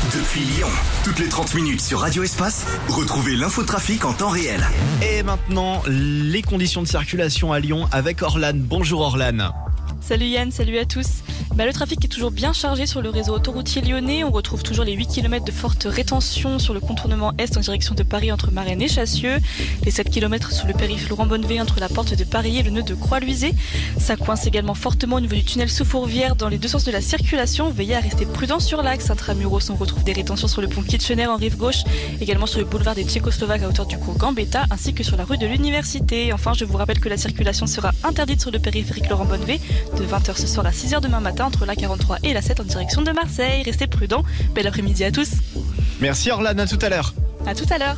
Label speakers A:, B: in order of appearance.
A: Depuis Lyon, toutes les 30 minutes sur Radio Espace, retrouvez l'infotrafic en temps réel.
B: Et maintenant, les conditions de circulation à Lyon avec Orlan. Bonjour Orlan.
C: Salut Yann, salut à tous. Le trafic est toujours bien chargé sur le réseau autoroutier lyonnais. On retrouve toujours les 8 km de forte rétention sur le contournement est en direction de Paris entre Marennes et Chassieux. Les 7 km sur le périph' Laurent Bonnevé entre la porte de Paris et le nœud de Croix-Luisée. Ça coince également fortement au niveau du tunnel sous Fourvière dans les deux sens de la circulation. Veillez à rester prudent sur l'axe intramuros. On retrouve des rétentions sur le pont Kitchener en rive gauche, également sur le boulevard des Tchécoslovaques à hauteur du cours Gambetta, ainsi que sur la rue de l'Université. Enfin, je vous rappelle que la circulation sera interdite sur le périphérique Laurent Bonnevé de 20h ce soir à 6h demain matin entre la 43 et la 7 en direction de Marseille. Restez prudents. Bel après-midi à tous.
B: Merci Orlan, à tout à l'heure.
C: À tout à l'heure.